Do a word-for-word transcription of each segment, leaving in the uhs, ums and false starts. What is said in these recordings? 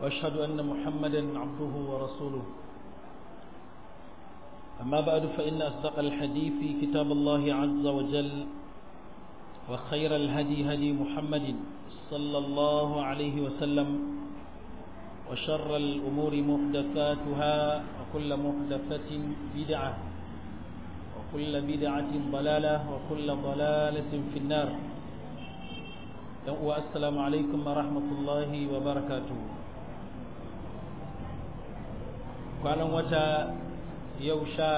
وأشهد أن محمدا عبده ورسوله. أما بعد فإن أصدق الحديث كتاب الله عز وجل، وخير الهدي هدي محمد صلى الله عليه وسلم، وشر الأمور محدثاتها، وكل محدثة بدعة، وكل بدعة ضلالة، وكل ضلالة في النار. والسلام عليكم ورحمة الله وبركاته. قال وتا يوشا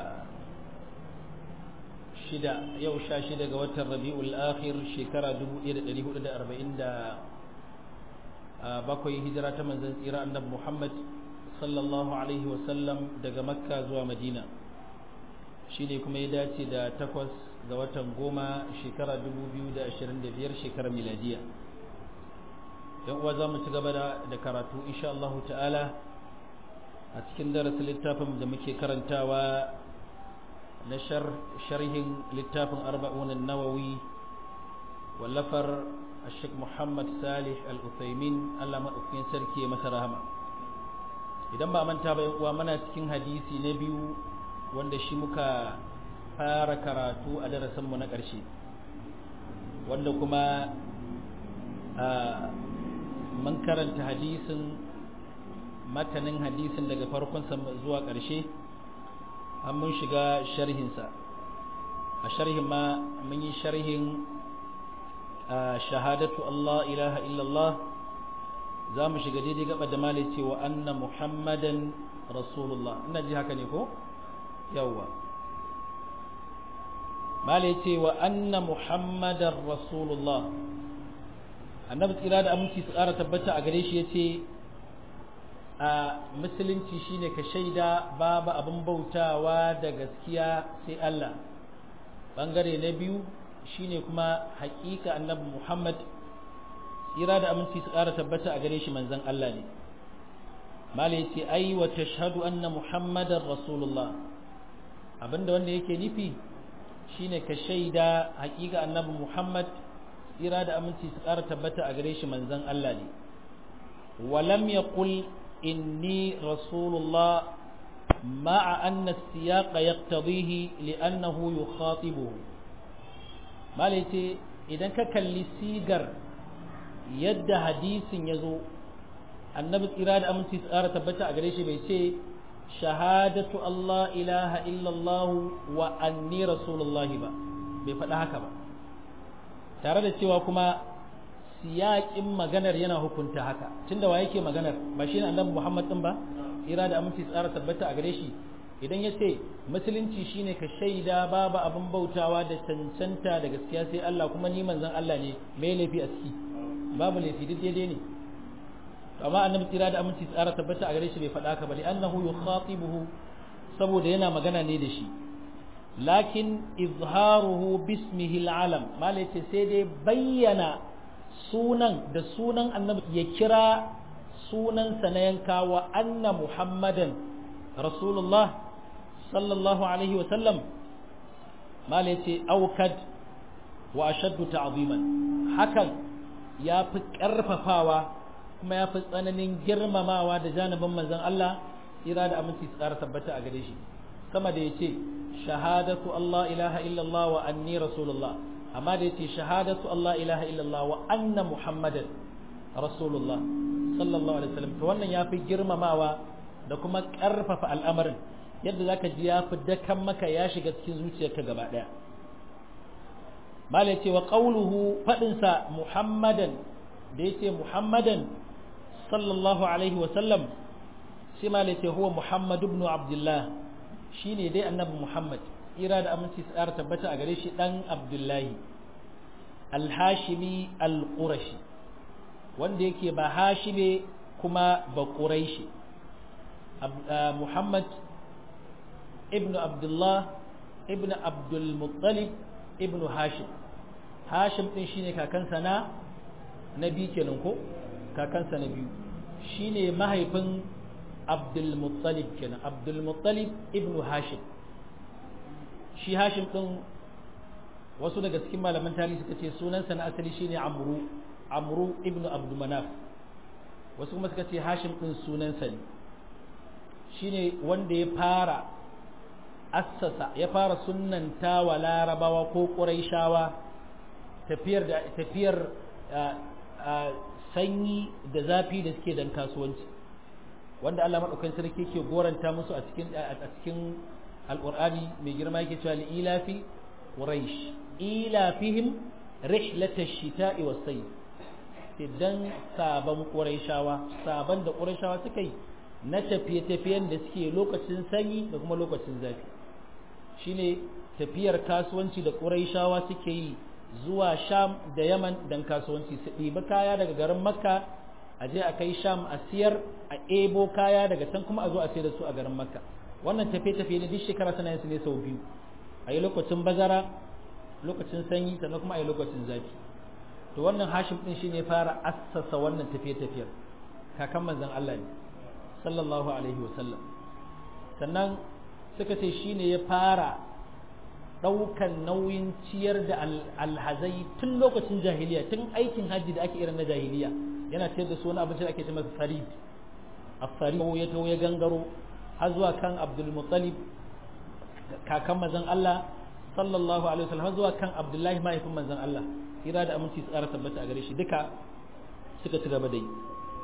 شدا يوشا شدا قوات الربيع الآخر شكرا دبو إير دليه دا أربعين دا bakwai hijira ta manzon tsira annabi Muhammad sallallahu alaihi wasallam daga Makka zuwa Madina, shine kuma ya dace da takwas ga watan goma shekara dubu biyu da ashirin da biyar shekarar miladiya. Yan uwa zamu ci gaba da karatu insha Allah ta'ala a cikin darasin littafin da muke karantawa na sharhin littafin arba'un an-nawawi wallafar الشيخ محمد صالح الأثيمين الله مدوكين سركي masa rahama. Idan ba manta ba uwa muna cikin hadisi na biyu wanda shi muka fara karatu a darasin mu na ƙarshe, wanda kuma mun karanta hadisin matanin hadisin daga farkon sa zuwa ƙarshe, an mun shiga sharhin sa. A sharhin ma mun yi sharhin shahadatu Allah ilaha illallah, za mu shiga daidai gaba da mali ce wa anna muhammadan rasulullah. Ina ji haka ne ko? yawwa mali ce wa anna muhammadan rasulullah. Annabi tsira da aminci su ƙara tabbata a gare shi ya ce a musulunci shine ka shaida babu abin bautawa da gaskiya sai Allah. Bangare na biyu shine kuma haƙiƙa annabi Muhammad tsira da aminci su ƙara tabbata a gare shi manzon Allah ne. Malai yace ai wa tashhadu anna Muhammadar rasulullah, abinda wanda yake nufi shine ka shaida haƙiƙa annabi Muhammad tsira da aminci su ƙara tabbata a gare shi manzon Allah ne. Walam yaqul inni rasulullah ma'a anna as-siyaqa yaqtadihi li'annahu yukhatibuhu. Malai ce idan ka kalli sigar yadda hadisin ya zo, annabi tsira da aminci tsara tabbata a gare shi bai ce shahadatu Allah ilaha illallah wa anni rasulullah ba, bai faɗa haka ba, tare da cewa kuma siyaƙin maganar yana hukunta haka, tunda wa yake maganar ba shi ne annabi Muhammad ɗin ba, tsira da aminci tsara tabbata a gare shi. Idan ya ce musulunci shine ka shaida babu abin bautawa da cancanta da gaskiya sai Allah, kuma ni manzon Allah ne, mai laifi a ciki? Babu laifi, duk daidai ne. Amma annabi tsira da aminci tsara tabbata a gare shi bai faɗa ka ba, annahu yukhatibuhu, saboda yana magana ne da shi. Lakin izharuhu bismihi al'alam, malai ce sai dai bayyana sunan da sunan annabi, ya kira sunansa na yanka wa anna muhammadan rasulullah sallallahu alaihi wasallam, mala ya ce aukad wa ashaddu ta'ziman, hakan ya fi ƙarfafawa kuma ya fi tsananin girmamawa da janibin manzon Allah ira da aminci su ƙara tabbata a gare shi, sama da ya ce shahadatu Allah ilaha illallah wa anni rasulullah, amma da ya ce shahadatu Allah ilaha illallah wa anna muhammadan rasulullah sallallahu alaihi wasallam, to wannan ya fi girmamawa da kuma ƙarfafa al'amarin, yadda za ka ji ya fi dakan maka ya shiga cikin zuciyarka gaba ɗaya. Mala ya ce wa ƙauluhu faɗinsa Muhammadan, da ya ce Muhammadan sallallahu alaihi wasallam, sai mala ya ce huwa Muhammad ibn Abdullah, shi ne dai annabi Muhammad, ira da aminci tsara tabbata a gare shi ɗan Abdullahi, al-Hashimi al-Qurashi, wanda yake ba Hashime kuma ba Quraishi. Muhammad ibn Abdullah ibn Abdul Muttalib ibn Hashim. Hashim din shine kakansa na na biyu kenan ko kakansa na biyu, shine mahaifin Abdul Muttalib kenan, Abdul Muttalib ibn Hashim. Shi Hashim din wasu daga cikin malaman tarihi suka ce sunansa na asali shine Amru Amru ibn Abdul Manaf. wasu kuma suka ce hashim din sunansa ne shine wanda ya fara assasa ya fara sunnanta wa larabawa ko quraishawa tafiyar da tafiyar sanyi da zafi da suke dan kasuwanci wanda Allah madaukakin sarki yake goranta musu a cikin a cikin alqur'ani mai girma yake cewa ilafi quraish ilafihim rihlatash shita'i was-sayf idan saban quraishawa saban da quraishawa suka yi na tafiye-tafiyen da suke lokacin sanyi da kuma lokacin zafi shine tafiyar kasuwanci da quraishawa suke yi zuwa sham da yaman dan kasuwanci su ɗiba kaya daga garin makka a je a kai sham a siyar a ebo kaya daga can kuma a zo a sayar da su a garin makka wannan tafiye-tafiye ne duk shekara suna yin su ne sau biyu a yi lokacin bazara lokacin sanyi sannan kuma a yi lokacin zafi to wannan hashim din shine fara assasa wannan tafiye-tafiyar kakan manzon Allah ne sallallahu alaihi wasallam sannan suka ce shine ya fara daukan nauyin ciyar da alhazai tun lokacin jahiliya tun aikin hajji da ake irin na jahiliya yana ciyar da su wani abinci da ake cewa farid as-farid ya tawo ya gangaro har zuwa kan Abdul Muttalib kakan manzon Allah sallallahu alaihi wasallam har zuwa kan Abdullahi mahaifin manzon Allah kira da aminci tsara tabbata a gare shi duka suka ci gaba da yi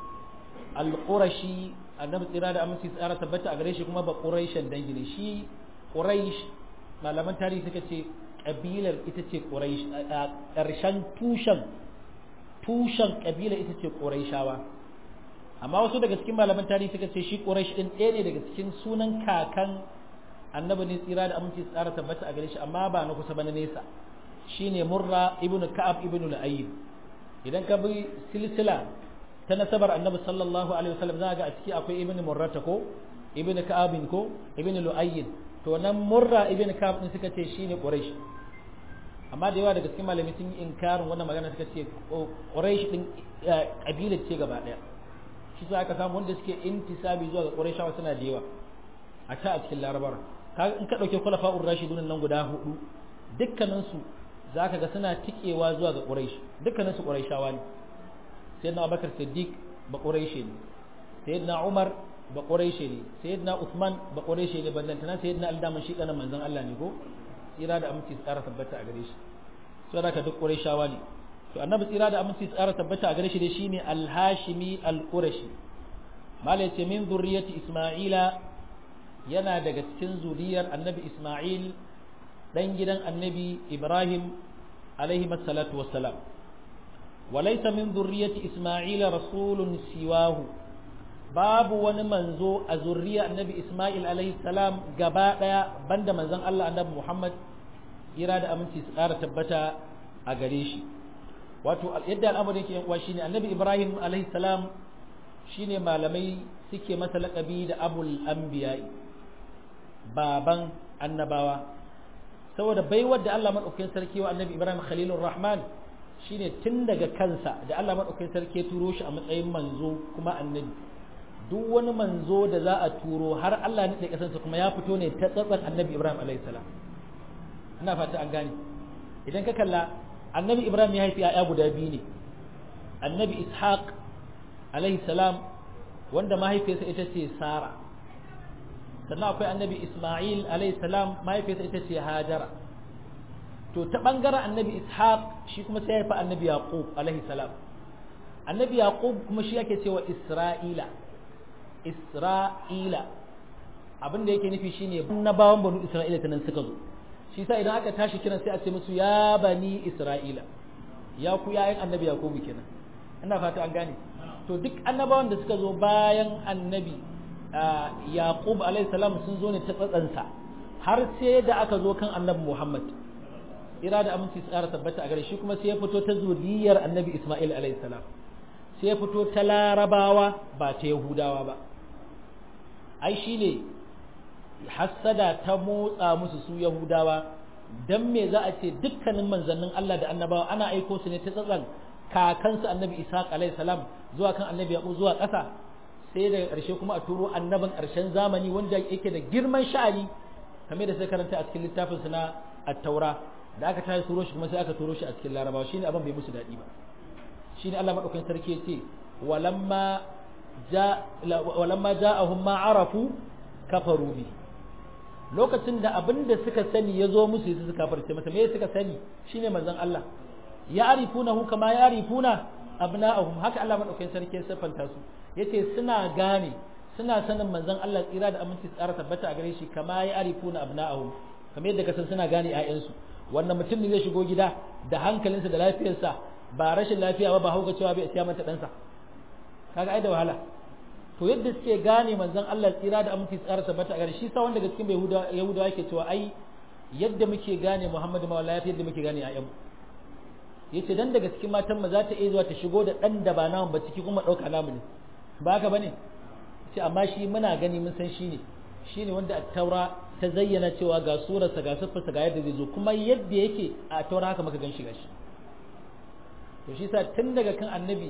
al-qurashi annabi tsira da aminci tsara tabbata a gare shi kuma ba quraishan dangi ne shi quraish malaman tarihi suka ce kabilar ita ce quraish a ƙarshen tushen tushen kabilar ita ce quraishawa amma wasu daga cikin malaman tarihi suka ce shi quraish din ɗaya ne daga cikin sunan kakan annabi ne tsira da aminci tsara tabbata a gare shi amma ba na kusa ba na nesa shine murra ibnu ka'ab ibnu al-ayyib idan ka bi silsila ta nasabar annabi sallallahu alaihi wasallam za ga a ciki akwai ibnu murrata ko ibnu ka'abin ko ibnu lu'ayyin to nan murra ibnu ka'ab din suka ce shine quraish amma da yawa daga cikin malami sun yi inkarin wannan magana suka ce quraish din kabila ce gaba daya shi sai aka samu wanda suke intisabi zuwa ga quraishawa suna da yawa a ta a cikin larabar kaga in ka dauke khulafa'ur rashidun nan guda hudu dukkanin su zaka ga suna tikewa zuwa ga quraish dukkanin su quraishawa ne sayyidina abubakar siddiq ba quraishi ne sayyidina umar ba quraishi ne sayyidina usman ba quraishi ne bandantana sayyidina aldaman shi kanan manzon Allah ne ko tsira da aminci tsara tabbata a gare shi so da ka duk quraishawa ne to annabi tsira da aminci tsara tabbata a gare shi dai shine al-hashimi al-qurashi malai ce min zurriyati isma'ila yana daga cikin zuriyar annabi isma'il dan gidan annabi ibrahim alaihi salatu wassalam وليس من ذرية إسماعيل رسول سواه باب ونمنزو أزرية النبي إسماعيل عليه السلام قباء بند منزن الله النبي محمد إرادة أمنتي سقارة تبتا أغريشي واتو يدى الأمر يكي وشيني النبي إبراهيم عليه السلام شيني ما لمي سكي مثلا أبيد أبو الأنبياء بابا النباوة سوى بيود الله من أكين سركي والنبي إبراهيم خليل الرحمن shine tun daga kansa da Allah madaukakin sarki ya turo shi a matsayin manzo kuma annabi duk wani manzo da za a turo har Allah ne da kasansa kuma ya fito ne ta tsatsan annabi Ibrahim alaihi salam ina fata an gane idan ka kalla annabi Ibrahim ya haifi ƴaƴa guda biyu ne annabi Ishaq alaihi salam wanda mahaifiyarsa ita ce Sara sannan akwai annabi Isma'il alaihi salam mahaifiyarsa ita ce Hajara to ta bangaren annabi ishaq shi kuma sai ya fa annabi yaqub alaihi salam annabi yaqub kuma shi yake cewa isra'ila isra'ila abin da yake nufi shine annabawan banu isra'ila tanan suka zo shi sa idan aka tashi kiran sai a ce musu ya bani isra'ila ya ku yayin annabi yaqub kenan ina fata an gane to duk annabawan da suka zo bayan annabi yaqub alaihi salam sun zo ne ta tsatsansa har sai da aka zo kan annabi muhammad ira da aminci tsara tabbata a gare shi kuma sai ya fito ta zuriyar annabi Ismail alayhi salam sai ya fito ta larabawa ba ta yahudawa ba ai shine hassada ta motsa musu su yahudawa dan me za a ce dukkanin manzannin Allah da annabawa ana aiko su ne ta tsatsan kakansu annabi Ishaq alayhi salam zuwa kan annabi Yaqub zuwa ƙasa sai daga ƙarshe kuma a turo annaban ƙarshen zamani wanda yake da girman sha'ani kamar da sai karanta a cikin littafin su na at-taura da aka tashi turo shi kuma sai aka turo shi a cikin larabawa shine abin bai musu daɗi ba shine Allah madaukakin sarki ya ce walamma ja walamma ja'ahum ma arafu kafaru bi lokacin da abinda suka sani ya zo musu su suka farce masa me suka sani shine manzon Allah ya arifunahu kama ya arifuna abna'ahum haka Allah madaukakin sarki ya sifanta su yace suna gane suna sanin manzon Allah tsira da aminci tsara tabbata a gare shi kama ya arifuna abna'ahum kamar yadda kasan suna gane ƴaƴansu wannan mutum ne zai shigo gida da hankalinsa da lafiyarsa ba rashin lafiya ba ba hauka cewa bai siya mata ɗansa kaga ai da wahala to yadda suke gane manzon Allah tsira da aminci tsara tabbata a gare shi sa wanda daga cikin Yahudawa Yahudawa yake cewa ai yadda muke gane Muhammadu ma wallahi yadda muke gane ƴaƴanmu yace dan daga cikin matan ma za ta iya zuwa ta shigo da ɗan da ba namu ba ciki kuma ɗauka namu ne ba haka bane ce amma shi muna gani mun san shi ne shi ne wanda taura ta zayyana cewa ga surarsa ga siffarsa ga yadda zai zo kuma yadda yake a taura haka muka gan shi gashi to shi sa tun daga kan annabi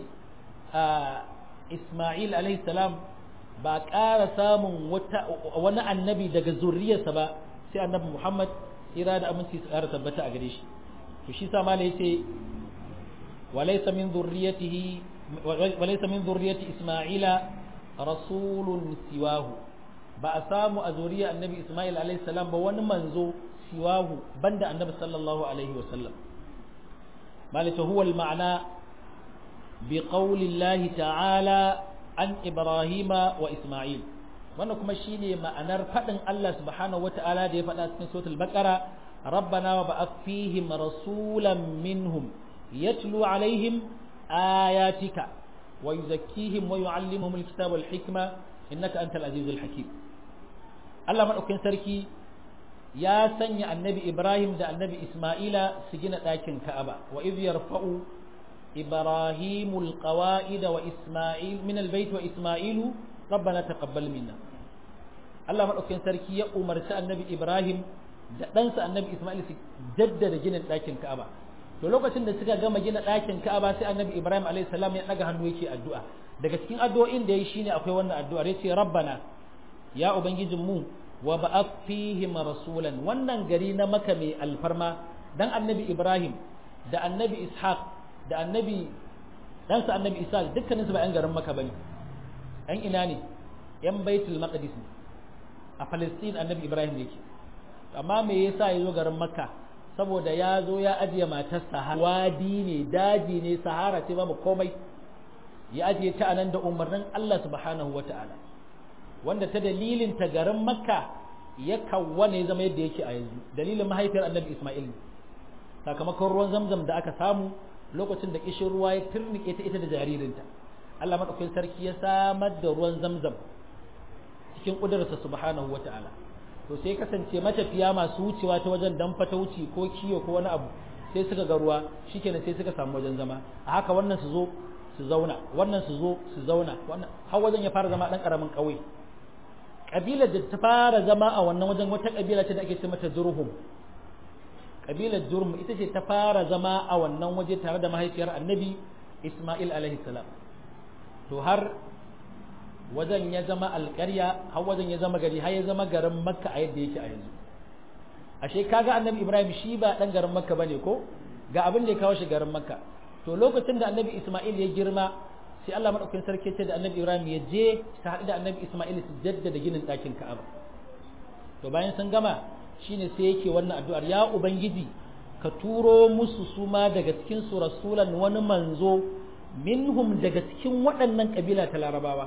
Isma'il alaihi salam ba ƙara samun wani annabi daga zuriyarsa ba sai annabi Muhammad tsira da aminci su ƙara tabbata a gare shi to shi sa mala yace walaysa min zurriyatihi walaysa min zurriyati Isma'ila rasulun siwahu ba a samu a zuriya annabi Isma'il alaihi salam ba wani manzo siwahu banda annabi sallallahu alaihi wasallam malaka huwa al-ma'na bi qawli Allah ta'ala an Ibrahima wa Isma'il wannan kuma shine ma'anar fadin Allah subhanahu wata'ala da ya faɗa cikin suratul baqara rabbana wa ba'ath fihim rasulan minhum yatlu alaihim ayatika ويزكيهم ويعلمهم الكتاب والحكمة إنك أنت العزيز الحكيم الله من أكن سركي يا سني النبي إبراهيم ده النبي إسماعيل سجن لكن كأبا وإذ يرفع إبراهيم القواعد وإسماعيل من البيت وإسماعيل ربنا تقبل منا الله من أكن سركي يا أمر النبي إبراهيم ده ننسى النبي إسماعيل جدد جن لكن كأبا to lokacin da suka gama gina ɗakin Ka'aba sai Annabi Ibrahim alayhi salam ya daga hannu yake addu'a daga cikin addu'o'in da yayi shine akwai wannan addu'ar yace rabbana ya ubangijin mu wa ba'ath fihim rasulan wannan gari na Makka mai alfarma dan Annabi Ibrahim da Annabi Ishaq da Annabi dan sa Annabi Isa dukkanin su ba yan garin Makka bane yan ina ne yan Baitul Maqdis a Palestine Annabi Ibrahim yake amma me yasa yazo garin Makka saboda ya zo ya ajiye matarsa wadi ne daji ne sahara ce babu komai ya ajiye ta anan da umarnin Allah subhanahu wata'ala wanda ta dalilin ta garin Makka ya kawwane zama yadda yake a yanzu dalilin mahaifiyar Annabi Isma'il sakamakon ruwan Zamzam da aka samu lokacin da kishin ruwa ya turnike ta ita da jaririnta Allah madaukakin sarki ya samar da ruwan Zamzam cikin kudurarsa subhanahu wata'ala to sai kasance matafiya masu wucewa ta wajen dan fata wuce ko kiyo ko wani abu sai suka ga ruwa shikenan sai suka samu wajen zama a haka wannan su zo su zauna wannan su zo su zauna wannan har wajen ya fara zama dan karamin kauye kabilar da ta fara zama a wannan wajen wata kabila ce da ake ce mata Jurhum kabilar Jurhum ita ce ta fara zama a wannan waje tare da mahaifiyar Annabi Isma'il alaihi salam to har wajen ya zama alƙarya har wajen ya zama gari har ya zama garin Makka a yadda yake a yanzu ashe kaga Annabi Ibrahim shi ba dan garin Makka bane ko ga abin da ya kawo shi garin Makka to lokacin da Annabi Isma'il ya girma sai Allah madaukakin sarki ce da Annabi Ibrahim ya je ta haɗu da Annabi Isma'il su jaddada ginin ɗakin Ka'aba to bayan sun gama shine sai yake wannan addu'ar ya ubangiji ka turo musu suma daga cikin su rasulan wani manzo minhum daga cikin waɗannan kabila ta Larabawa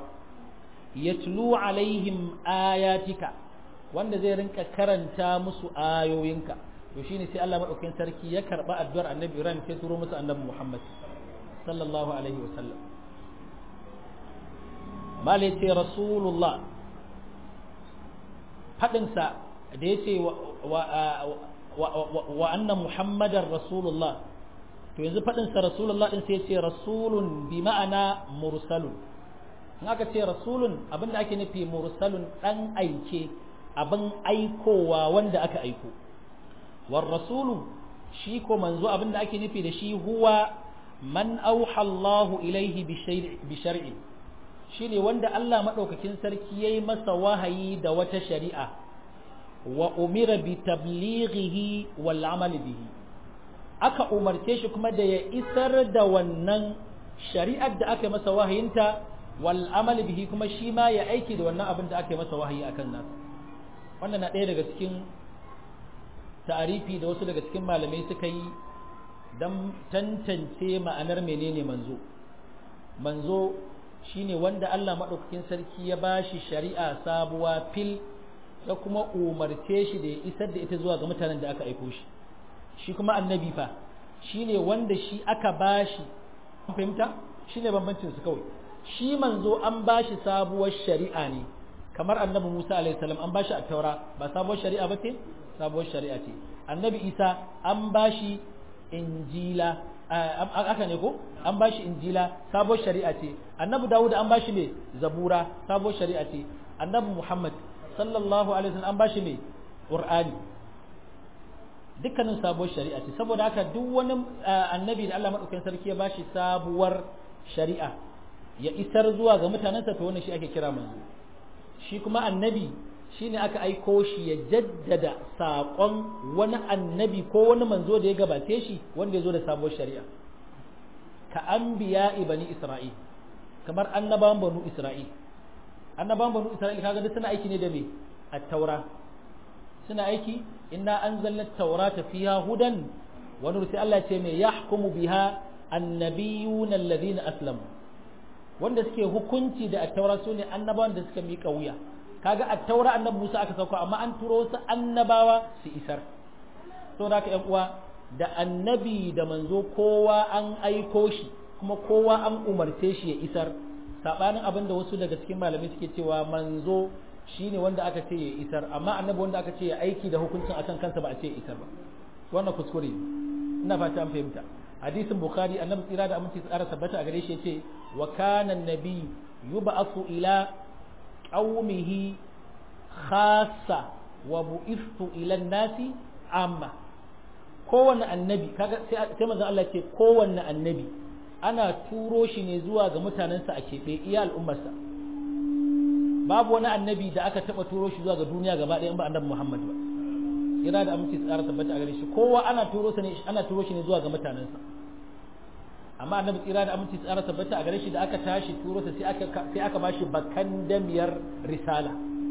yatlu alaihim ayatika wanda zai rinka karanta musu ayoyinka to shine sai Allah madaukakin sarki ya karba addu'ar Annabi Ibrahim sai turo musu Annabi Muhammad sallallahu alaihi wasallam malai ce rasulullah fadin sa da yace wa wa anna muhammadar rasulullah to yanzu fadin sa rasulullah din sai yace rasulun bi ma'ana mursalun in aka ce rasulun abinda ake nufi mursalun dan aike abin aikowa wanda aka aiko war rasulu shi ko manzo abinda ake nufi da shi huwa man auha Allahu ilaihi bi shar'i shine wanda Allah madaukakin sarki yayi masa wahayi da wata shari'a wa umira bi tablighihi wal amal bihi aka umarce shi kuma da ya isar da wannan shari'ar da aka masa wahayinta wal amali bihi kuma shi ma ya aiki da wannan abin da aka yi masa wahayi akan nasa wannan na ɗaya daga cikin ta'arifi da wasu daga cikin malamai suka yi don tantance ma'anar menene manzo manzo shine wanda Allah maɗaukakin sarki ya bashi shari'a sabuwa fil ya kuma umarce shi da ya isar da ita zuwa ga mutanen da aka aiko shi shi kuma annabi fa shine wanda shi aka bashi fahimta shine bambancin su kawai shi manzo an bashi sabuwar shari'a ne kamar annabi Musa alaihi salam an bashi at-taura ba sabuwar shari'a ba ce sabuwar shari'a ce annabi Isa an bashi injila aka ne ko an bashi injila sabuwar shari'a ce annabi Dawud an bashi me zabura sabuwar shari'a ce annabi Muhammad sallallahu alaihi wasallam an bashi me qur'ani dukkanin sabuwar shari'a ce saboda haka duk wani annabi da Allah madaukakin sarki ya bashi sabuwar shari'a ya isar zuwa ga mutanensa to wannan shi ake kira manzo shi kuma annabi shine aka aiko shi ya jaddada saƙon wani annabi ko wani manzo da ya gabace shi wanda ya zo da sabuwar shari'a ka anbiya bani isra'il kamar annabawan banu isra'il annabawan banu isra'il kaga duk suna aiki ne da me at-taura suna aiki inna anzalna at-taurata fiha hudan wa nur sai Allah ce me yahkumu biha annabiyuna alladhina aslamu wanda suke hukunci da at-taura sune annabawan da suka miƙa wuya kaga at-taura annabi Musa aka sauka amma an turo su annabawa su isar to da ka ƴan uwa da annabi da manzo kowa an aiko shi kuma kowa an umarce shi ya isar sabanin abinda wasu daga cikin malamai suke cewa manzo shine wanda aka ce ya isar amma annabi wanda aka ce ya aiki da hukuncin akan kansa ba a ce ya isar ba wannan kuskure ina fata an fahimta hadisin bukhari annabi tsira da aminci tsara tabbata a gare shi yace wa kana annabi yub'athu ila qaumihi khassa wa bu'ithu ila an-nasi amma kowanne annabi kaga sai manzon Allah ce kowanne annabi ana turo shi ne zuwa ga mutanensa a keɓe iya al'ummarsa babu wani annabi da aka taɓa turo shi zuwa ga duniya gaba ɗaya in ba annabi Muhammad ba kira da aminci tsara tabbata a gare shi kowa ana turo sa ne ana turo shi ne zuwa ga mutanensa amma annabi tsira da aminci tsara tabbata a gare shi da aka tashi turo sa sai aka sai aka bashi bakan damiyar risala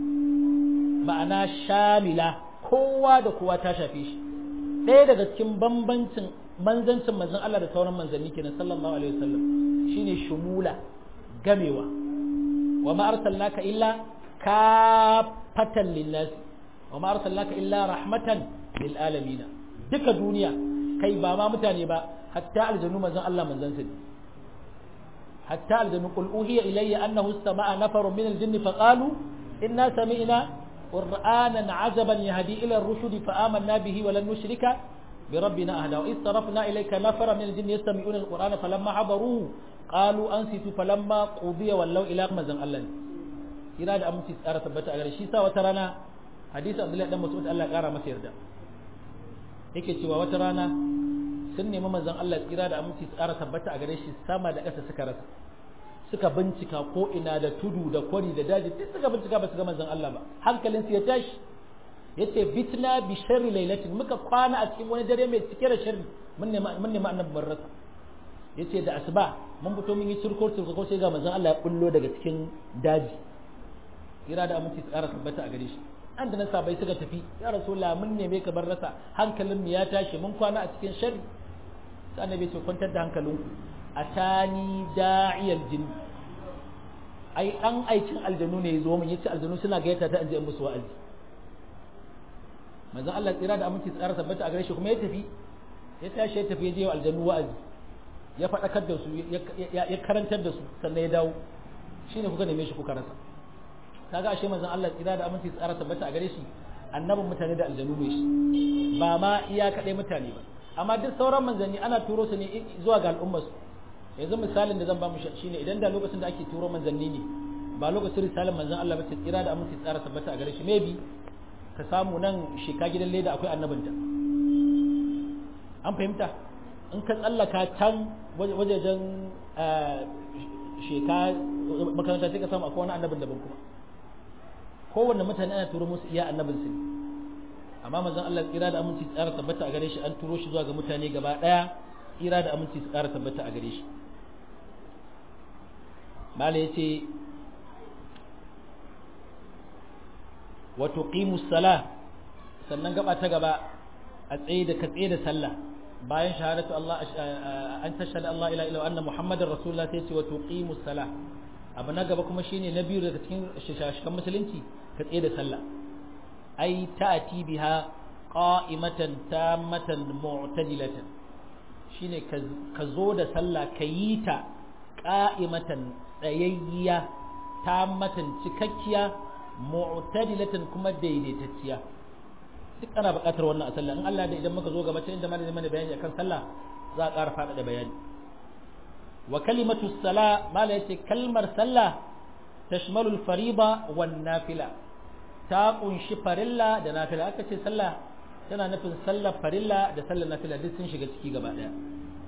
ma'ana shamila kowa da kowa ta shafe shi ɗaya daga cikin bambancin manzancin manzon Allah da sauran manzanni kenan sallallahu alaihi wasallam shine shumula gamewa wa ma arsalnaka illa kafatan linnas wa ma arsalnaka illa rahmatan lil alamin duka duniya kai ba ma mutane ba hatta aljannu manzon Allah manzon sa hatta aljannu qul uhiya ilayya annahu istama'a nafarun min aljinni faqalu inna sami'na qur'anan ajaban yahdi ila ar-rushd fa amanna bihi wa lan nushrika bi rabbina ahada wa istarafna ilayka nafara min aljinni yastami'una al-qur'ana falamma hadaruhu qalu ansitu falamma qudiya wallaw ila manzon Allah kira da aminci tsara tabbata a gare shi sa wata rana hadisi Abdullahi dan Mas'ud Allah ya kara masa yarda yake cewa wata rana sun nemi manzon Allah tsira da aminci tsara tabbata a gare shi sama da ƙasa suka rasa suka bincika ko ina da tudu da kwari da daji duk suka bincika ba su ga manzon Allah ba hankalin su ya tashi yace bitna bi sharri lailatin muka kwana a cikin wani dare mai cike da sharri mun nemi mun nemi annabi mun rasa yace da asuba mun fito mun yi turko turko sai ga manzon Allah ya bullo daga cikin daji tsira da aminci tsara tabbata a gare shi an da na sabai suka tafi ya rasulullah mun neme ka bar rasa hankalin mu ya tashi mun kwana a cikin sharri sai annabi ce kwantar da hankalinku atani da'iyal jinn ai an aikin aljanu ne yazo mun yace aljanu suna gayyata ta anje musu wa'azi manzo Allah tsira da aminci tsara tabbata a gare shi kuma ya tafi ya tashi ya tafi ya je wa aljanu wa'azi ya fadakar da su ya karantar da su sannan ya dawo shine kuka neme shi kuka rasa kaga ashe manzon Allah tsira da aminci tsara tabbata a gare shi annabin mutane da aljanu ne shi ba ma iya kadai mutane ba amma duk sauran manzanni ana turo su ne zuwa ga al'ummar su yanzu misalin da zan ba mu shine idan da lokacin da ake turo manzanni ne ba lokacin risalar manzon Allah ba ce tsira da aminci tsara tabbata a gare shi maybe ka samu nan sheka gidan leda akwai annabinta an fahimta in ka tsallaka can wajejen sheka makaranta sai ka samu akwai wani annabin daban kuma kowanne mutane ana turo musu iya annabin su amma manzon Allah tsira da aminci tsara tabbata a gare shi an turo shi zuwa ga mutane gaba daya tsira da aminci tsara tabbata a gare shi mala yace wa tuqimus salah sannan gaba ta gaba a tsaye da ka tsaye da sallah bayan shahadatu Allah an tashhadu Allah ila ila anna muhammadar rasulullah sai ce wa tuqimus salah abu na gaba kuma shine na biyu daga cikin shashakan musulunci ka tsaye da sallah ai ta'ati biha qa'imatan tammatan mu'tadilatan shine ka zo da sallah ka yi ta qa'imatan tsayayya tammatan cikakkiya mu'tadilatan kuma daidaitacciya duk ana buƙatar wannan a sallah in Allah da idan muka zo gaba inda malami mana bayani akan sallah za a ƙara faɗaɗa bayani wa kalimatu sala mala yace kalmar sallah tashmalu al-fariida wan nafila ta kunshi farilla da nafila aka ce sallah tana nufin sallar farilla da sallar nafila duk sun shiga ciki gaba daya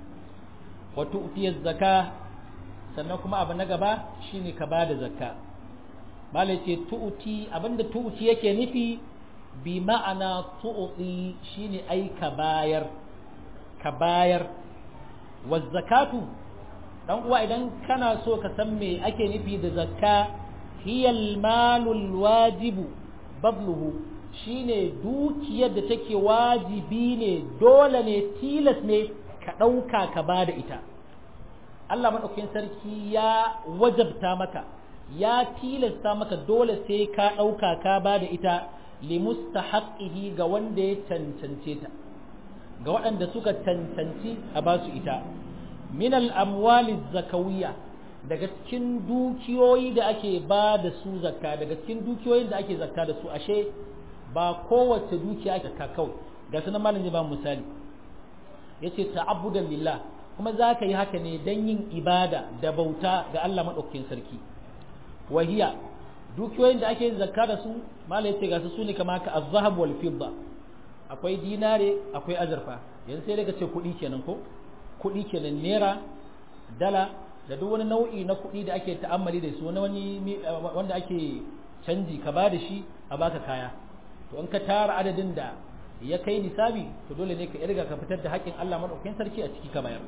wa tu'tiyaz zakka sannan kuma abu na gaba shine ka bada zakka mala yace tu'ti abinda tu'ti yake nufi bi ma'ana tu'ti shine ai ka bayar ka bayar wa zakatu dan uwa idan kana so ka san me ake nufi da zakka hiyal malul wajibu babluhu shine dukiyar da take wajibi ne dole ne tilas ne ka dauka ka bada ita Allah madaukakin sarki ya wajabta maka ya tilasta maka dole sai ka dauka ka bada ita limustahaqqihi ga wanda ya cancance ta ga waɗanda suka cancanci a basu ita min al-amwali zakawiyya daga cikin dukiyoyi da ake ba da su zakka daga cikin dukiyoyin da ake zakka da su ashe ba kowace dukiya ake zakka kawai ga sunan malam zai ba misali yace ta'abbudan lillah kuma zaka yi haka ne dan yin ibada da bauta ga Allah madaukakin sarki wahiya dukiyoyin da ake zakka da su malam yace ga su sune kamar haka az-zahab wal fidda akwai dinare akwai azurfa yanzu sai daga ce kuɗi kenan ko kuɗi kenan naira dala da duk wani nau'i na kuɗi da ake ta'ammali da su wani wani wanda ake canji ka ba da shi a baka kaya to in ka tara adadin da ya kai nisabi to dole ne ka irga ka fitar da haƙƙin Allah madaukakin sarki a ciki ka bayar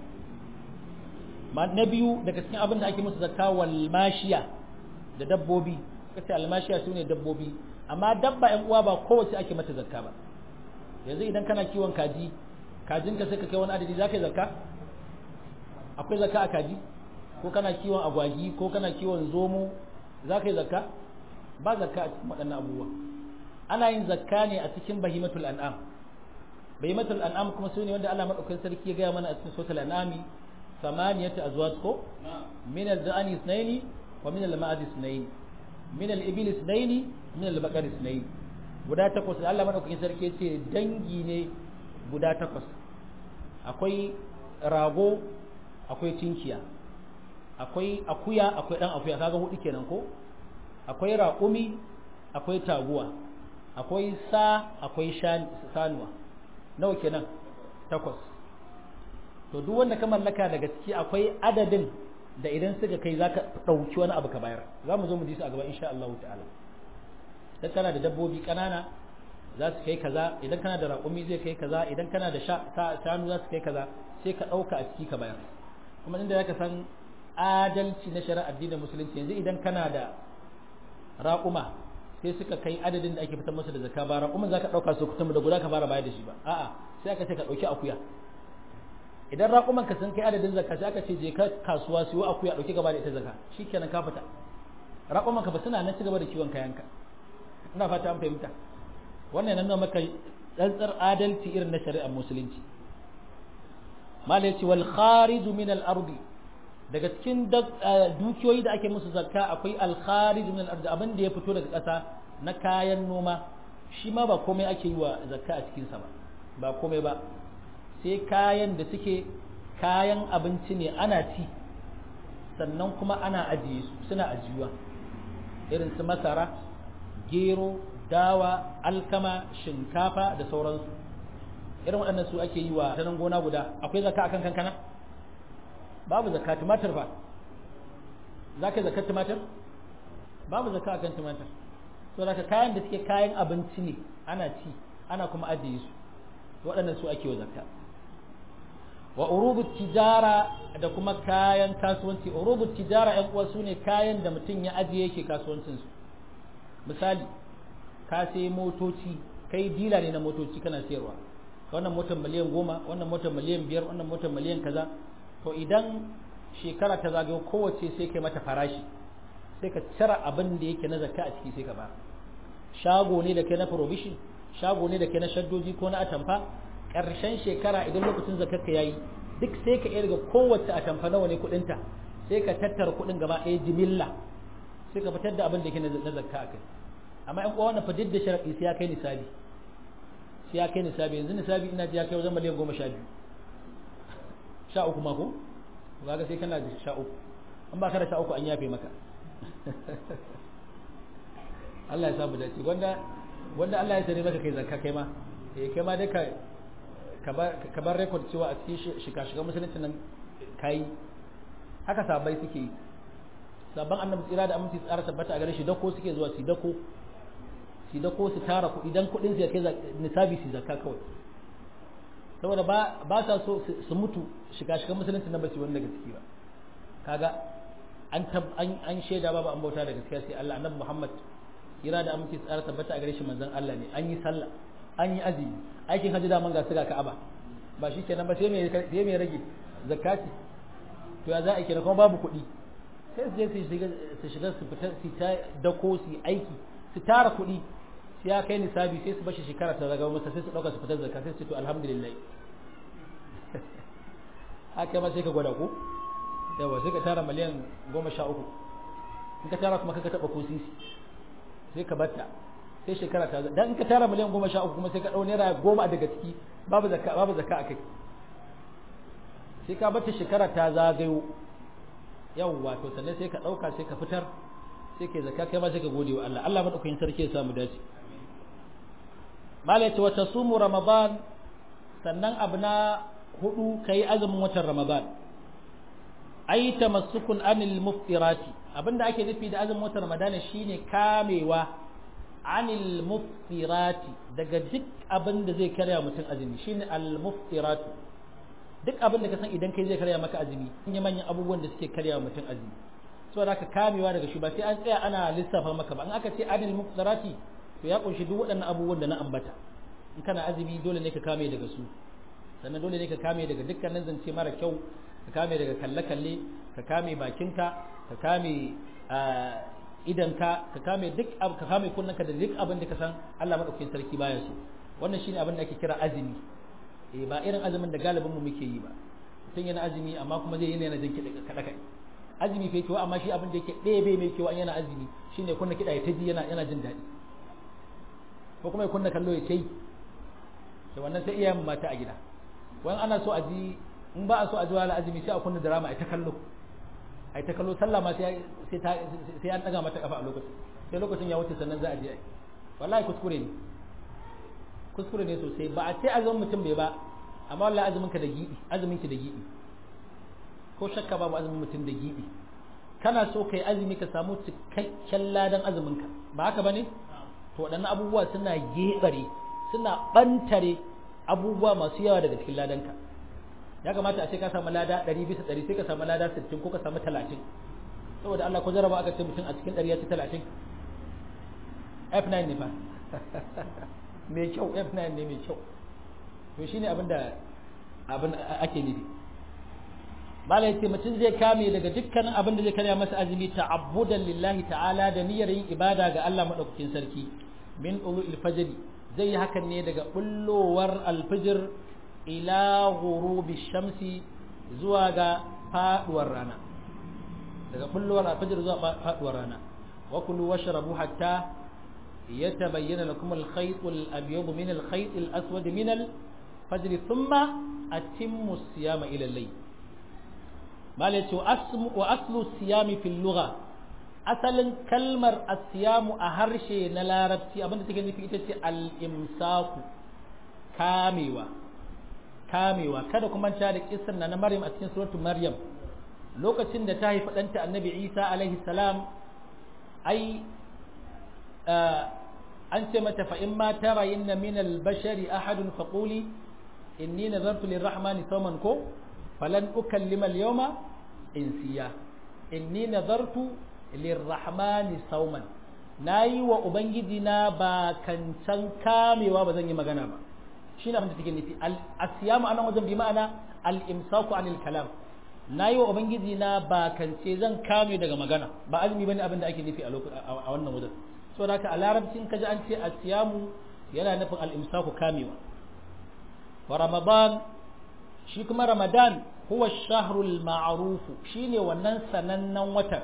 na biyu daga cikin abin da ake musu zakka wal mashiya da dabbobi kace al mashiya sune dabbobi amma dabba ɗan uwa ba kowace ake mata zakka ba yanzu idan kana kiwon kaji kajinka sai ka kai wani adadi zaka yi zakka akwai zakka a kaji ko kana kiwon agwagi ko kana kiwon zomo za ka yi zakka ba zakka a cikin waɗannan abubuwa ana yin zakka ne a cikin bahimatul an'am bahimatul an'am kuma su ne wanda Allah madaukakin sarki ya gaya mana a cikin suratul an'ami samaniyatu azwaj ko min al-zani ithnaini wa min al-ma'az ithnaini min al-ibil ithnaini min al-baqar ithnaini guda takwas da Allah madaukakin sarki ya ce dangi ne guda takwas akwai rago akwai tinkiya akwai akuya akwai dan akuya kaga hudu kenan ko akwai raƙumi akwai taguwa akwai sa akwai sanuwa nawa kenan takwas to duk wanda ka mallaka daga ciki akwai adadin da idan suka kai zaka dauki wani abu ka bayar zamu zo mu ji su a gaba insha Allah ta'ala dan kana da dabbobi kanana za su kai kaza idan kana da raƙumi zai kai kaza idan kana da shanu za su kai kaza sai ka dauka a ciki ka bayar kuma inda zaka san adalci na shari'ar addinin musulunci yanzu idan kana da raƙuma sai suka kai adadin da ake fitar masa da zakka ba raƙuman zaka dauka su kutum da guda ka fara bayar da shi ba a'a sai aka ce ka dauki akuya idan raƙuman ka sun kai adadin zakka sai aka ce je ka kasuwa siyo akuya dauki gaba da ita zakka shikenan ka fita raƙuman ka ba suna nan ci gaba da kiwon kayanka ina fata an fahimta wannan nan maka tsantsar adalci irin na shari'ar musulunci malai ce wal kharij min al ardi daga cikin dukiyoyi da ake musu zakka akwai al kharij min al ardi abin da ya fito daga ƙasa na kayan noma shi ma ba komai ake yi wa zakka a cikin sa ba ba komai ba sai kayan da suke kayan abinci ne ana ci sannan kuma ana ajiye su suna ajiyuwa irin su masara gero dawa alkama shinkafa da sauransu irin waɗannan su ake yi wa tanan gona guda akwai zakka akan kankana babu zakka tumatir fa zaka zakka tumatir babu zakka akan tumatir to zaka kayan da suke kayan abinci ne ana ci ana kuma ajiye su waɗannan su ake wa zakka wa urubu tijara da kuma kayan kasuwanci. Urubu tijara ƴan uwa sune kayan da mutum ya ajiye yake kasuwancin su. Misali ka sai motoci, kai dila ne na motoci kana sayarwa, wannan motar miliyan goma, wannan motar miliyan biyar, wannan motar miliyan kaza. To idan shekara ta zagayo kowace sai kai mata farashi, sai ka cire abin da yake na zakka a ciki sai ka ba. Shago ne da kai na provision, shago ne da kai na shaddoji ko na atamfa, ƙarshen shekara idan lokacin zakarka yayi duk sai ka irga kowace atamfa nawa ne kuɗinta, sai ka tattara kuɗin gaba ɗaya jimilla, sai ka fitar da abin da yake na zakka a kai. Amma ƴan uwa wannan fa duk da sharadi sai ya kai nisabi, sai ya kai nisabi. Yanzu nisabi ina ji ya kai wajen miliyan goma sha biyu, sha uku ma ko kaga sai kana da sha uku, an ba ka da sha uku an yafe maka. Allah ya samu dace, wanda wanda Allah ya sani maka kai zakka kai ma eh kai ma dai ka ka bar record cewa a cikin shika-shiga musulunci nan kai haka sabai suke yi. Sabban annabi tsira da aminci tsara tabbata a gare shi dako suke zuwa su dako su dako su tara kuɗi dan kuɗin su ya kai nisabi su zakka kawai, saboda ba ba sa so su mutu shika-shiga musulunci nan ba su wani daga ciki ba. Kaga an an an shaida babu an bauta da gaskiya sai Allah. Annabi Muhammad kira da aminci tsara tabbata a gare shi manzon Allah ne. An yi sallah, an yi azumi, aikin hajji da man ga suga Ka'aba, ba shi kenan ba sai me sai me rage zakati. To ya za a kenan kuma babu kuɗi, sai su je su shiga su shiga su fita su ta dako su aiki su tara kuɗi, sai ya kai nisabi sai su bashi shekara ta daga masa sai su dauka su fitar zakka sai su ce to alhamdulillah. Haka ma sai ka gwada ko yawa sai ka tara miliyan goma sha uku, in ka tara kuma ka taɓa ko sisi sai ka batta sai shekara ta dan in ka tara miliyan goma sha uku kuma sai ka ɗau naira goma daga ciki babu zakka babu zakka a kai, sai ka batta shekara ta zagayo yawwa to sannan sai ka ɗauka sai ka fitar sai ka zakka kai ma sai ka gode wa Allah. Allah madaukakin sarki ya samu dace. Malai ce wa tasumu ramadan, sannan abu na hudu kai azumin watan ramadan. Ai tamassukun anil muftirati, abinda ake nufi da azumin watan ramadana shine kamewa anil muftirati daga duk abin da zai karya mutum azumi, shine al muftiratu. Duk abin da ka san idan kai zai karya maka azumi, manyan manyan abubuwan da suke karya mutum azumi, saboda haka kamewa daga shi ba sai an tsaya ana lissafa maka ba. In aka ce anil muftirati to ya kunshi duk waɗannan abubuwan da na ambata. In kana azumi dole ne ka kame daga su, sannan dole ne ka kame daga dukkanin zance mara kyau, ka kame daga kalle-kalle, ka kame bakinka, ka kame idanka, ka kame duk ka kame kunnanka da duk abin da ka san Allah madaukakin sarki baya so. Wannan shine abin da ake kira azumi. Eh ba irin azumin da galibin mu muke yi ba. Mutum yana azumi amma kuma zai yi yana jin kiɗa kada kai. Azumi fa yake amma shi abin da yake ɗebe mai kyau an yana azumi shine kunna kiɗa ya taji yana yana jin daɗi. Ko kuma ya kunna kallo ya tai. To wannan sai iyayen mata a gida. Wani ana so a ji in ba a so a ji wala azumi sai a kunna drama ai ta kallo ai ta kallo sallah ma sai sai sai an daga mata kafa a lokacin, sai lokacin ya wuce sannan za a je ai. Wallahi kuskure ne kuskure ne sosai. Ba a ce azumin mutum bai ba, amma wallahi azumin ka da gibi, azumin ki da gibi, ko shakka babu azumin mutum da gibi. Kana so kai azumi ka samu cikakken ladan azumin ka, ba haka bane? To waɗannan abubuwa suna gebare suna bantare abubuwa masu yawa daga cikin ladanka. Ya kamata a ce ka samu lada ɗari bisa ɗari, sai ka samu lada sittin ko ka samu talatin. Saboda Allah ko jaraba aka ce mutum a cikin ɗari ya ci talatin, F nine ne fa mai kyau, F nine ne mai kyau. To shine abin da abin ake nufi. Malai ce mutum zai kame daga dukkanin abin da zai karya masa azumi ta'abbudan lillahi ta'ala da niyyar yin ibada ga Allah madaukakin sarki. Min ulu'il fajr, zai yi hakan ne daga bullowar alfijir ila ghurubi shamsi zuwa ga faduwar rana, daga bullowar alfijir zuwa faduwar rana. Wa kulu washrabu hatta yatabayyana lakum al-khayt al-abyad min al-khayt al-aswad min al-fajr thumma atimmu as-siyama ila al-layl. malai wa asmu wa aslu siyami fil lugha, asalin kalmar as-siyamu a harshe na larabci abinda take nufi ita ce al-imsaku, kamewa kamewa. Kada kuma ta da kissan na Maryam a cikin suratul Maryam, lokacin da ta haifi ɗanta Annabi Isa alaihi salam, ai an ce mata fa in ma tarayinna min al-bashari ahadun faquli inni nazartu lirrahmani sawman ko falan ukallima al-yawma insiya inni nazartu lirrahmani sawman nayi wa ubangiji na ba kancan kamewa ba zan yi magana ba shine abin da take nufi al-asyamu anan wajen bi ma'ana al-imsaku anil kalam nayi wa ubangiji na ba kance zan kame daga magana ba azumi bane abin da ake nufi a a wannan wajen saboda haka a larabcin kaji an ce asyamu yana nufin al-imsaku kamewa wa ramadan shi kuma ramadan huwa ash-shahrul ma'ruf shine wannan sanannen watan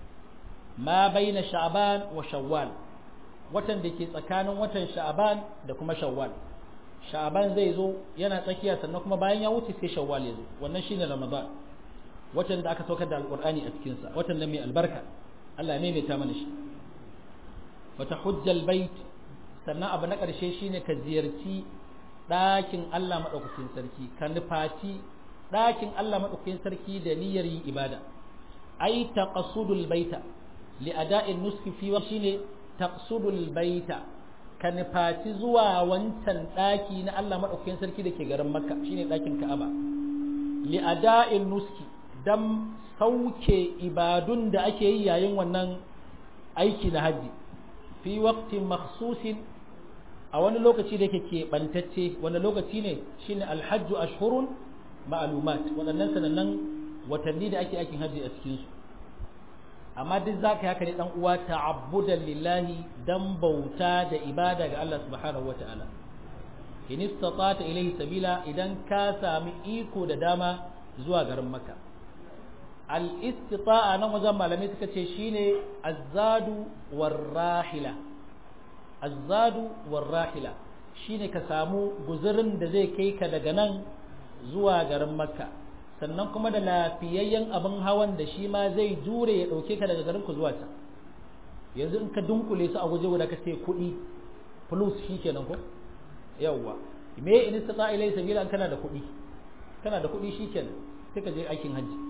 ma baina sha'ban wa shawwal watan da ke tsakanin watan sha'ban da kuma shawwal sha'ban zai zo yana tsakiya sannan kuma bayan ya wuce sai shawwal ya zo wannan shine ramadan watan da aka saukar da alqur'ani a cikin sa watan nan mai albarka Allah ya maimaita mana shi wa tahujjal bait sannan abu na karshe shine ka ziyarci ɗakin Allah madaukakin sarki ka nufaci ɗakin Allah madaukakin sarki da niyyar yin ibada ai taqsudul baita li ada'in nuski fi wa shine taqsudul baita ka nufaci zuwa wancan ɗaki na Allah madaukakin sarki da ke garin Makka shine ɗakin Ka'aba li ada'in nuski dan sauke ibadun da ake yi yayin wannan aiki na haji fi waqtin makhsusin a wani lokaci da yake keɓantacce wani lokaci ne shine alhajju ashhurun ma'lumat waɗannan sanannan watanni da ake aikin haji a cikin su amma duk zaka haka ne dan uwa ta'abbudan lillahi dan bauta da ibada ga Allah subhanahu wata'ala in istata'ta ilayhi sabila idan ka sami iko da dama zuwa garin Makka al-istita'a nan wajen malamai suka ce shine azzadu warrahila azzadu warrahila shine ka samu guzurin da zai kai ka daga nan zuwa garin Makka sannan kuma da lafiyayyen abin hawan da shi ma zai jure ya dauke ka daga garin ku zuwa can yanzu in ka dunkule su a guje guda ka ce kuɗi plus shikenan ko yawwa me in istata ilai sabila an kana da kuɗi kana da kuɗi shikenan sai ka je aikin hajji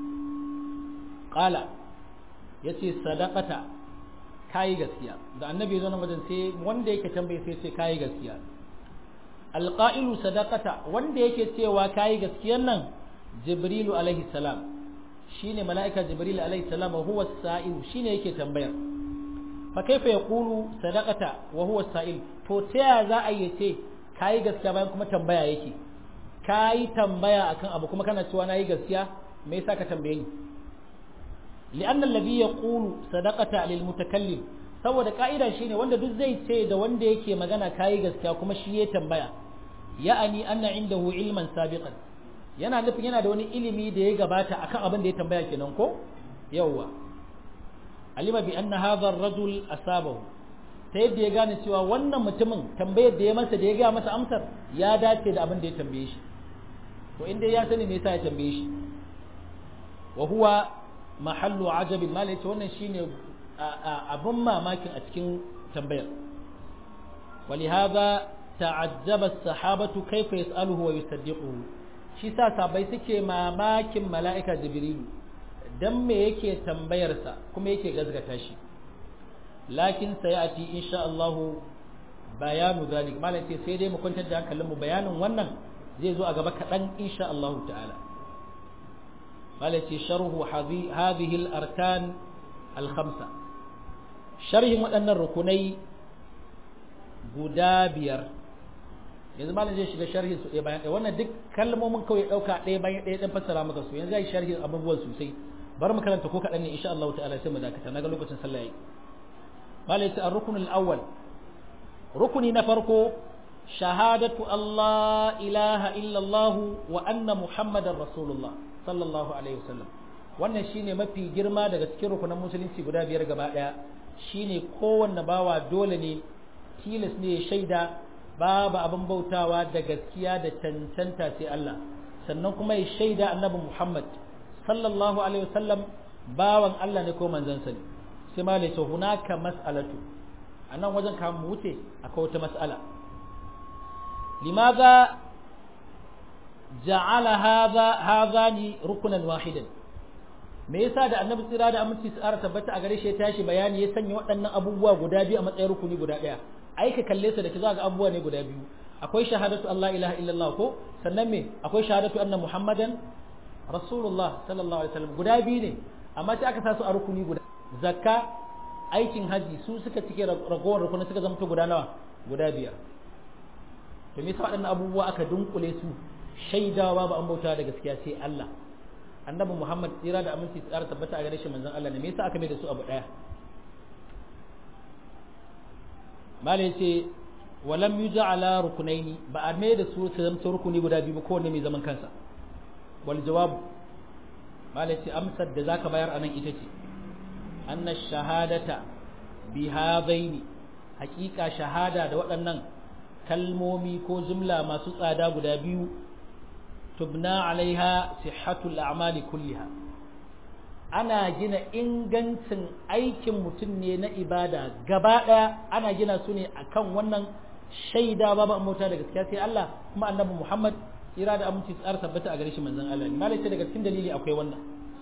qala yace sadaqata kayi gaskiya da annabi zo nan wajen sai wanda yake tambaye sai sai kayi gaskiya alqa'ilu sadaqata wanda yake cewa kayi gaskiyan nan jibrilu alaihi salam shine malaika jibril alaihi salam wa huwa as-sa'il shine yake tambayar fa kaifa yaqulu sadaqata wa huwa as-sa'il to ta za a yi ce kayi gaskiya bayan kuma tambaya yake kayi tambaya akan abu kuma kana cewa nayi gaskiya me yasa ka tambaye ni لأن الذي يقول صدقة للمتكلم saboda ka'ida shine wanda duk zai ce da wanda yake magana kai gaskiya kuma shi ya tambaya ya'ani anna indahu ilman sabiqan yana nufin yana da wani ilimi da ya gabata akan abin da ya tambaya kenan ko yawa alima bi anna hadha ar-rajul asabahu ta yadda ya gane cewa wannan mutumin tambayar da ya masa da ya ga masa amsar ya dace da abin da ya tambaye shi to inda ya sani me yasa ya tambaye shi wa huwa mahallu ajabin ma yace wannan shine abun mamakin a cikin tambayar walihada ta'ajjaba as-sahabatu kayfa yas'aluhu wa yusaddiquhu shi sa sabai suke mamakin mala'ika jibril dan me yake tambayar sa kuma yake gazgata shi lakin sayati insha Allah bayanu zalik malai ce sai dai mu kwantar da hankalin mu bayanin wannan zai zo a gaba kadan insha Allah ta'ala malai ce sharhu hadhihi al-arkan al-khamsa sharhin waɗannan rukunai guda biyar yanzu malam zai shiga sharhin su ɗaya bayan ɗaya wannan duk kalmomin kawai ɗauka ɗaya bayan ɗaya ɗan fassara maka su yanzu zai sharhin abubuwan sosai bar mu karanta ko kaɗan ne insha Allah ta'ala sai mu dakata naga lokacin sallah yayi malam yace ar-rukn al-awwal rukuni na farko shahadatu Allah ilaha illa Allah wa anna muhammadar rasulullah sallallahu alaihi wasallam wannan shine mafi girma daga cikin rukunan musulunci guda biyar gaba ɗaya shine kowanne bawa dole ne tilas ne ya shaida babu abin bautawa da gaskiya da cancanta sai Allah sannan kuma ya shaida annabi Muhammad sallallahu alaihi wasallam bawan Allah ne ko manzon sa ne sai ma ne to hunaka mas'alatu anan wajen ka mu wuce akwai wata mas'ala limadha ja'ala hadha hadhani rukunan wahidan me yasa da annabi tsira da aminci tsara tabbata a gare shi ya tashi bayani ya sanya waɗannan abubuwa guda biyu a matsayin rukuni guda ɗaya ai ka kalle su da ki za ga abubuwa ne guda biyu akwai shahadatu Allah ilaha illallah ko sannan me akwai shahadatu anna muhammadan rasulullah sallallahu alaihi wasallam guda biyu ne amma sai aka sa su a rukuni guda zakka aikin haji su suka cike ragowar rukuni suka zama guda nawa guda biyar to me yasa waɗannan abubuwa aka dunkule su shaidawa ba an bauta da gaskiya sai Allah annabi Muhammad tsira da aminci tsara tabbata a gare shi manzon Allah ne me yasa aka mai da su abu daya malai ce walam yuj'ala rukunaini ba a mai da su su zama rukuni guda biyu ba kowanne mai zaman kansa wal jawab malai ce amsar da zaka bayar anan ita ce anna shahadata bi hadaini haqiqa shahada da waɗannan kalmomi ko jumla masu tsada guda biyu tubna alaiha sihhatul a'mali kulliha ana gina ingancin aikin mutum ne na ibada gaba daya ana gina su ne akan wannan shaida babu mota da gaskiya sai Allah kuma annabi Muhammad ira da aminci tsara tabbata a gare shi manzon Allah ne malai ce daga cikin dalili akwai wannan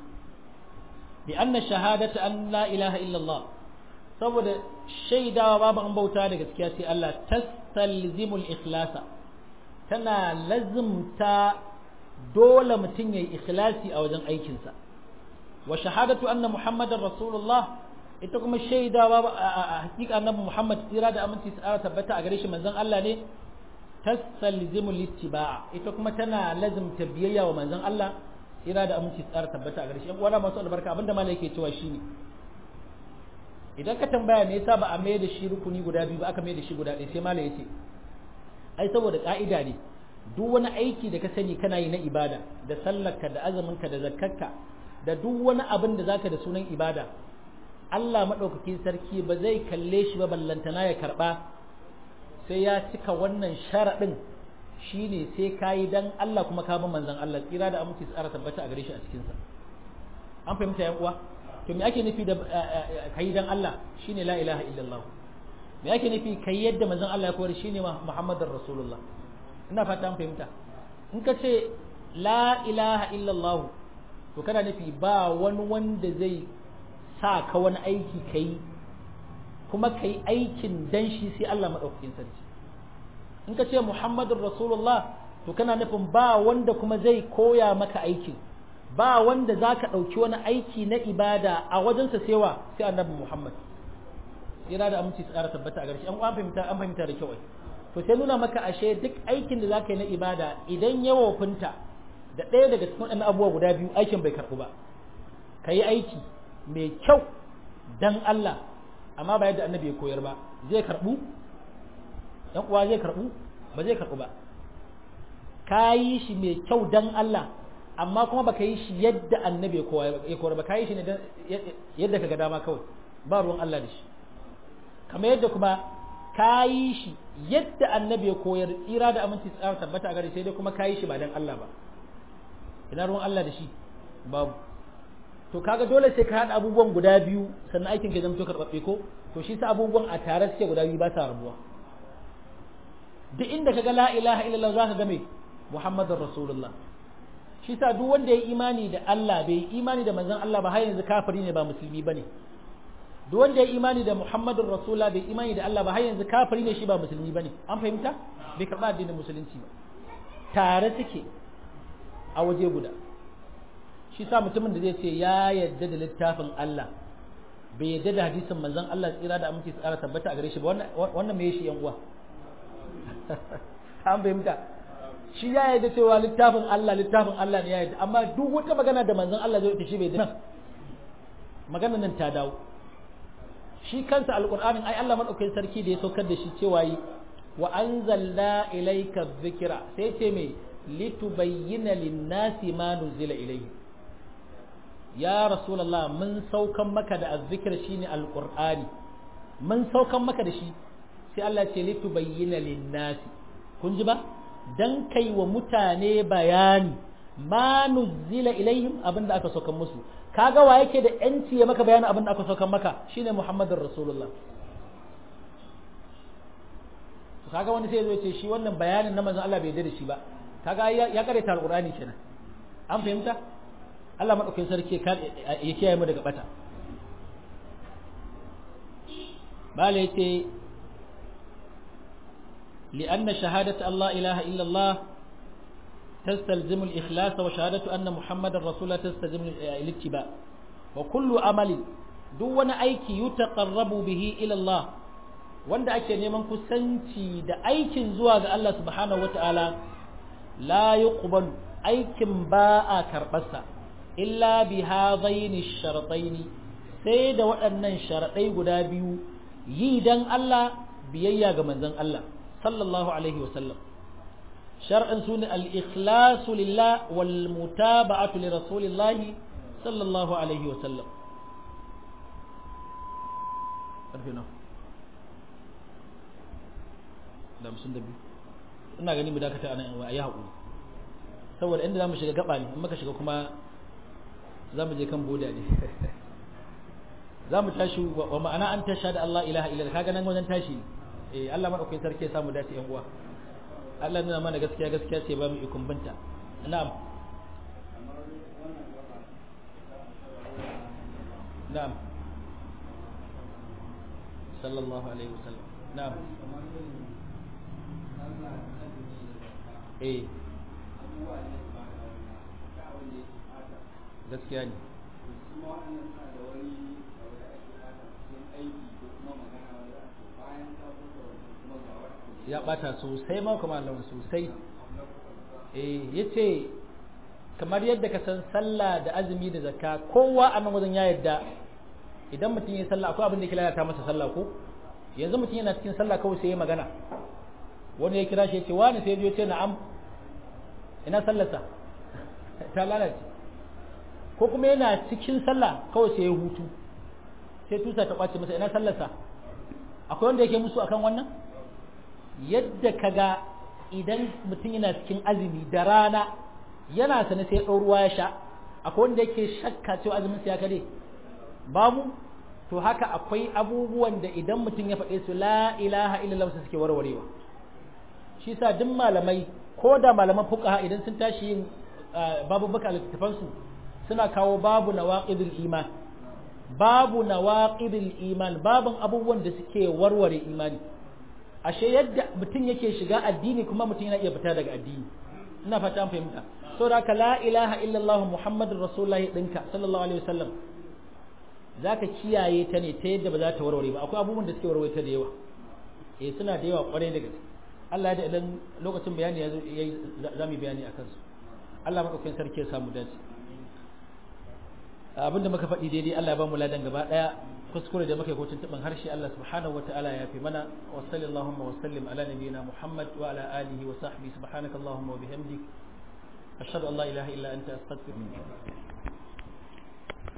bi anna shahadata an la ilaha illa Allah saboda shaidawa babu an bauta da gaskiya sai Allah tastalzimul ikhlasa tana lazimta dole mutum yayi ikhlasi a wajen aikinsa wa shahadatu anna muhammadar rasulullah ita kuma shaidawa a hakika annabi Muhammad tsira da aminci tsara tabbata a gare shi manzon Allah ne tastalzimul ittiba ita kuma tana lazimta biyayya wa manzon Allah tsira da aminci tsara tabbata a gare shi yan uwa masu albarka abinda malai yake cewa shine idan ka tambaya me yasa ba a mai da shi rukuni guda biyu ba aka mai da shi guda ɗaya sai malai yace ai saboda ka'ida ne duk wani aiki da ka sani kana yi na ibada da sallarka da azuminka da zakkarka da duk wani abin da zaka da sunan ibada Allah madaukakin sarki ba zai kalle shi ba ballantana ya karba sai ya cika wannan sharadin shine sai kai dan Allah kuma ka bi manzon Allah tsira da aminci tsara tabbata a gare shi a cikin sa an fahimta yan uwa to me ake nufi da kai dan Allah shine la ilaha illallah me ake nufi kai yadda manzon Allah ya koyar shine Muhammadur Rasulullah ina fata an fahimta in ka ce la ilaha illallah to kana nufi ba wani wanda zai sa ka wani aiki kai kuma kai aikin dan shi sai Allah madaukakin sarki in ka ce Muhammadur Rasulullah to kana nufin ba wanda kuma zai koya maka aikin ba wanda zaka dauki wani aiki na ibada a wajensa sewa sai Annabi Muhammad yana da aminci tsara tabbata a garshi an fahimta an fahimta da kyau to sai nuna maka ashe duk aikin da zaka yi na ibada idan ya wofinta da ɗaya daga cikin waɗannan abubuwa guda biyu aikin bai karɓu ba ka yi aiki mai kyau dan Allah amma ba yadda annabi ya koyar ba zai karɓu ɗan uwa zai karɓu ba zai karɓu ba ka yi shi mai kyau dan Allah amma kuma baka yi shi yadda annabi ya koyar ba ka yi shi ne yadda ka ga dama kawai ba ruwan Allah da shi kamar yadda kuma ka yi shi yadda annabi ya koyar tsira da aminci tsara tabbata a gare sai dai kuma ka yi shi ba dan Allah ba ina ruwan Allah da shi babu to kaga dole sai ka haɗa abubuwan guda biyu sannan aikin ka zama to karɓaɓɓe ko to shi sa abubuwan a tare suke guda biyu ba sa rabuwa duk inda kaga la ilaha illallah zaka ga me Muhammadur Rasulullah shi sa duk wanda ya yi imani da Allah bai yi imani da manzon Allah ba har yanzu kafiri ne ba musulmi bane duk wanda ya yi imani da Muhammadur Rasulullah bai imani da Allah ba har yanzu kafiri ne shi ba musulmi bane an fahimta bai karɓa addinin musulunci ba tare suke a waje guda shi sa mutumin da zai ce ya yadda da littafin Allah bai yadda da hadisin manzon Allah tsira da aminci tsara tabbata a gare shi ba wannan me shi yan uwa an fahimta shi ya yadda cewa littafin Allah littafin Allah ne ya yadda amma duk wata magana da manzon Allah zai ta shi bai yadda magana nan ta dawo shi kansa alqur'anin ai Allah madaukakin sarki da ya saukar da shi cewa yi wa anzalna ilayka dhikra sai ce me litubayyana lin-nasi ma nuzila ilayhi ya rasulullah mun saukan maka da azzikr shine alqur'ani mun saukan maka da shi sai Allah ce litubayyana lin-nasi kun ji ba dan kai wa mutane bayani ma nuzila ilayhim abinda aka saukan musu kaga wa yake da yanci ya maka bayanin abinda aka saukan maka shine muhammadur rasulullah kaga wani sai zai ce shi wannan bayanin na manzon Allah bai yarda da shi ba kaga ya karanta alqur'ani kenan an fahimta Allah madaukakin sarki ya kiyaye mu daga bata bale yace لأن شهادة الله إله إلا الله تستلزم الإخلاص وشهادة أن محمد رسول الله تستلزم الاتباع وكل عمل دون أيك يتقرب به إلى الله wanda ake neman kusanci da aikin zuwa ga Allah subhanahu wata'ala la yuqbalu aikin ba a karɓarsa illa bi hadaini sharataini sai da waɗannan sharaɗai guda biyu yi dan Allah biyayya ga manzon Allah sallallahu alaihi wa sallam shar'an sunu al-ikhlasu lillah wal mutaba'atu li rasulillah sallallahu alaihi wa sallam arfina da musun da biyu ina gani mu dakata anan wa ayi haƙuri saboda inda zamu shiga gaba ne in muka shiga kuma zamu je kan boda ne zamu tashi wa ma'ana an tasha da Allah ilaha illa kaga nan wajen tashi eh Allah madaukakin sarki ya samu dace yan uwa Allah nuna mana gaskiya gaskiya ce ba mu ikon binta na'am na'am sallallahu alaihi wasallam na'am eh gaskiya ne ya bata sosai ma kuma Allah sosai eh yace kamar yadda ka san sallah da azumi da zakka kowa a nan wajen ya yadda idan mutum ya sallah akwai abin da yake lalata masa sallah ko yanzu mutum yana cikin sallah kawai sai ya magana wani ya kira shi ya ce wani sai ya ce na'am ina sallarsa ta lalace ko kuma yana cikin sallah kawai sai ya hutu sai tusa ta kwace masa ina sallarsa akwai wanda yake musu akan wannan yadda kaga idan mutum yana cikin azumi da rana yana sane sai ya ɗau ruwa ya sha akwai wanda yake shakka cewa azumin sa ya kare babu to haka akwai abubuwan da idan mutum ya faɗe su la ilaha illallah su suke warwarewa shi sa duk malamai ko da malaman fuqaha idan sun tashi yin babu baka littafan su suna kawo babu nawaqidul iman babu nawaqidul iman babun abubuwan da suke warware imani ashe yadda mutum yake shiga addini kuma mutum yana iya fita daga addini ina fata an fahimta saboda haka la ilaha illallah muhammadur rasulullahi dinka sallallahu alaihi wasallam zaka kiyaye ta ne ta yadda ba za ta warware ba akwai abubuwan da suke warware ta da yawa eh suna da yawa kwarai da gaske Allah ya da idan lokacin bayani ya yayi zamu bayani akan su Allah madaukakin sarki ya samu dace abinda muka faɗi daidai Allah ya ba mu ladan gaba daya kuskure da muka yi kotun taɓin harshe Allah subhanahu wataala ya fi mana wa sallallahu wa sallim ala nabiyyina Muhammad wa ala alihi wa sahbihi subhanakallahumma wa bihamdik ashhadu an la ilaha illa anta astaghfiruka